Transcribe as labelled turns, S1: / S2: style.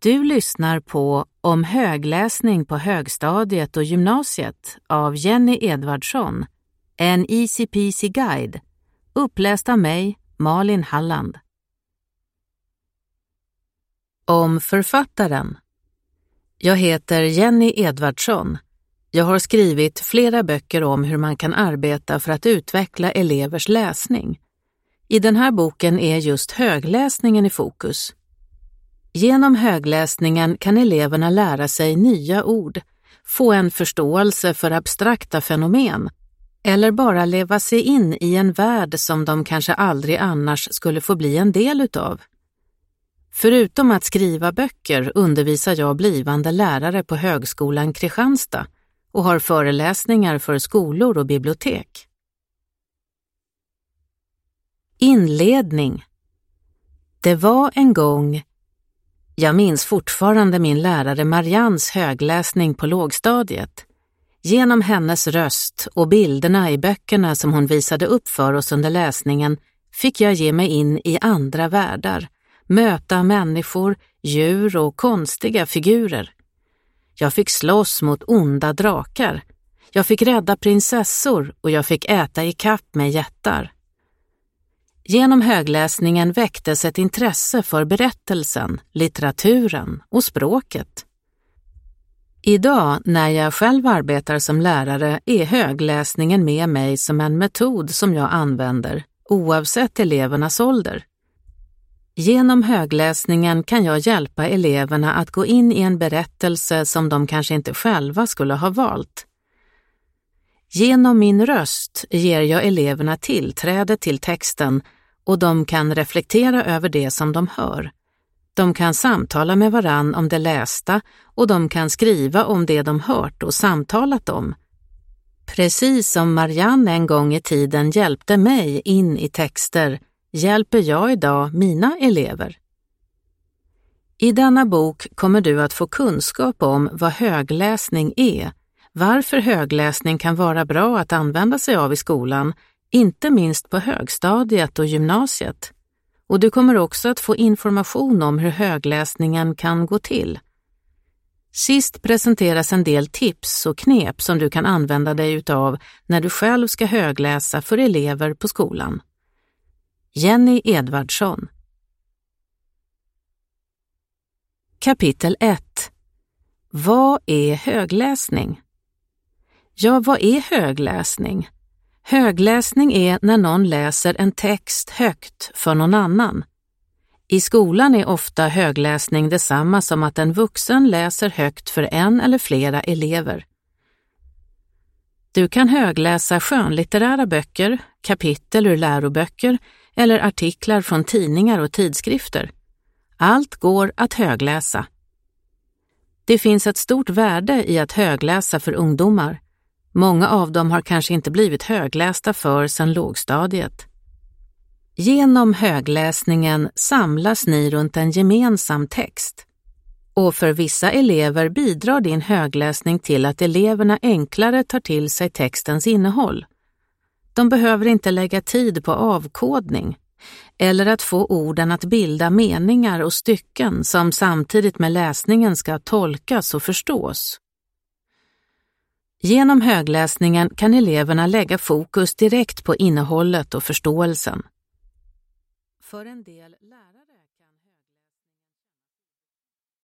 S1: Du lyssnar på Om högläsning på högstadiet och gymnasiet av Jenny Edvardsson, en Easy Peasy guide, uppläst av mig, Malin Halland. Om författaren. Jag heter Jenny Edvardsson. Jag har skrivit flera böcker om hur man kan arbeta för att utveckla elevers läsning. I den här boken är just högläsningen i fokus. Genom högläsningen kan eleverna lära sig nya ord, få en förståelse för abstrakta fenomen eller bara leva sig in i en värld som de kanske aldrig annars skulle få bli en del utav. Förutom att skriva böcker undervisar jag blivande lärare på Högskolan Kristianstad och har föreläsningar för skolor och bibliotek. Inledning. Det var en gång. Jag minns fortfarande min lärare Marians högläsning på lågstadiet. Genom hennes röst och bilderna i böckerna som hon visade upp för oss under läsningen fick jag ge mig in i andra världar, möta människor, djur och konstiga figurer. Jag fick slåss mot onda drakar. Jag fick rädda prinsessor och jag fick äta i kapp med jättar. Genom högläsningen väcktes ett intresse för berättelsen, litteraturen och språket. Idag, när jag själv arbetar som lärare, är högläsningen med mig som en metod som jag använder, oavsett elevernas ålder. Genom högläsningen kan jag hjälpa eleverna att gå in i en berättelse som de kanske inte själva skulle ha valt. Genom min röst ger jag eleverna tillträde till texten och de kan reflektera över det som de hör. De kan samtala med varann om det lästa och de kan skriva om det de hört och samtalat om. Precis som Marianne en gång i tiden hjälpte mig in i texter hjälper jag idag mina elever. I denna bok kommer du att få kunskap om vad högläsning är, varför högläsning kan vara bra att använda sig av i skolan, inte minst på högstadiet och gymnasiet. Och du kommer också att få information om hur högläsningen kan gå till. Sist presenteras en del tips och knep som du kan använda dig utav när du själv ska högläsa för elever på skolan. Jenny Edvardsson. Kapitel 1. Vad är högläsning? Ja, vad är högläsning? Högläsning är när någon läser en text högt för någon annan. I skolan är ofta högläsning detsamma som att en vuxen läser högt för en eller flera elever. Du kan högläsa skönlitterära böcker, kapitel ur läroböcker eller artiklar från tidningar och tidskrifter. Allt går att högläsa. Det finns ett stort värde i att högläsa för ungdomar. Många av dem har kanske inte blivit höglästa för sedan lågstadiet. Genom högläsningen samlas ni runt en gemensam text. Och för vissa elever bidrar din högläsning till att eleverna enklare tar till sig textens innehåll. De behöver inte lägga tid på avkodning eller att få orden att bilda meningar och stycken som samtidigt med läsningen ska tolkas och förstås. Genom högläsningen kan eleverna lägga fokus direkt på innehållet och förståelsen. För en del